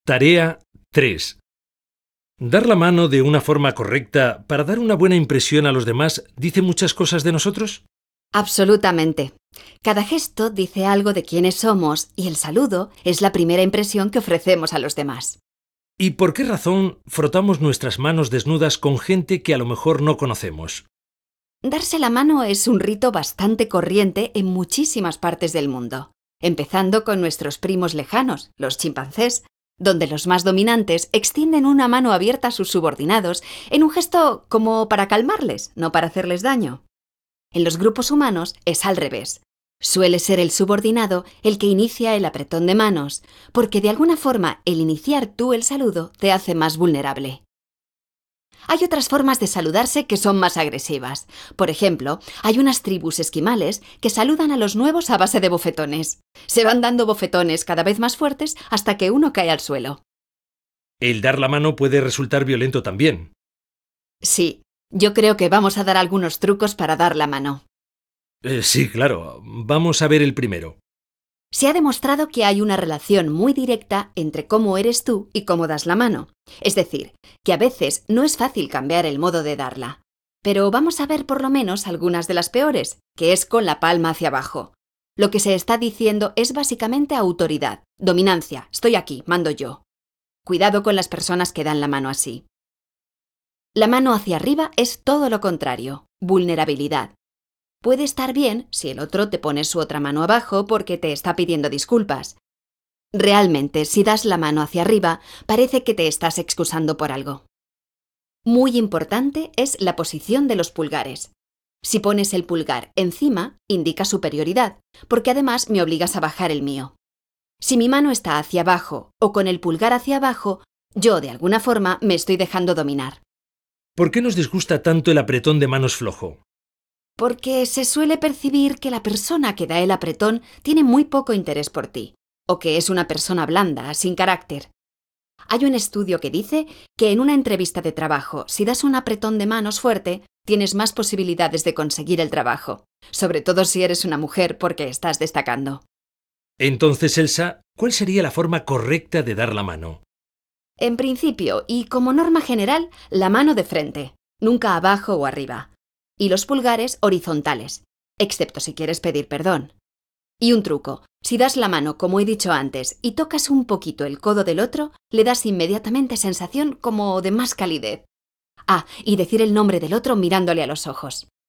Tarea 3. Dar la mano de una forma correcta para dar una buena impresión a los demás dice muchas cosas de nosotros. Absolutamente. Cada gesto dice algo de quiénes somos y el saludo es la primera impresión que ofrecemos a los demás. ¿Y por qué razón frotamos nuestras manos desnudas con gente que a lo mejor no conocemos? Darse la mano es un rito bastante corriente en muchísimas partes del mundo, empezando con nuestros primos lejanos, los chimpancés, donde los más dominantes extienden una mano abierta a sus subordinados en un gesto como para calmarles, no para hacerles daño. En los grupos humanos es al revés. Suele ser el subordinado el que inicia el apretón de manos, porque de alguna forma el iniciar tú el saludo te hace más vulnerable. Hay otras formas de saludarse que son más agresivas. Por ejemplo, hay unas tribus esquimales que saludan a los nuevos a base de bofetones. Se van dando bofetones cada vez más fuertes hasta que uno cae al suelo. El dar la mano puede resultar violento también. Sí, yo creo que vamos a dar algunos trucos para dar la mano. Sí, claro. Vamos a ver el primero. Se ha demostrado que hay una relación muy directa entre cómo eres tú y cómo das la mano. Es decir, que a veces no es fácil cambiar el modo de darla. Pero vamos a ver por lo menos algunas de las peores, que es con la palma hacia abajo. Lo que se está diciendo es básicamente autoridad, dominancia, estoy aquí, mando yo. Cuidado con las personas que dan la mano así. La mano hacia arriba es todo lo contrario, vulnerabilidad. Puede estar bien si el otro te pone su otra mano abajo porque te está pidiendo disculpas. Realmente, si das la mano hacia arriba, parece que te estás excusando por algo. Muy importante es la posición de los pulgares. Si pones el pulgar encima, indica superioridad, porque además me obligas a bajar el mío. Si mi mano está hacia abajo o con el pulgar hacia abajo, yo de alguna forma me estoy dejando dominar. ¿Por qué nos disgusta tanto el apretón de manos flojo? Porque se suele percibir que la persona que da el apretón tiene muy poco interés por ti, o que es una persona blanda, sin carácter. Hay un estudio que dice que en una entrevista de trabajo, si das un apretón de manos fuerte, tienes más posibilidades de conseguir el trabajo, sobre todo si eres una mujer porque estás destacando. Entonces, Elsa, ¿cuál sería la forma correcta de dar la mano? En principio, y como norma general, la mano de frente, nunca abajo o arriba. Y los pulgares horizontales, excepto si quieres pedir perdón. Y un truco, si das la mano como he dicho antes y tocas un poquito el codo del otro, le das inmediatamente sensación como de más calidez. Ah, y decir el nombre del otro mirándole a los ojos.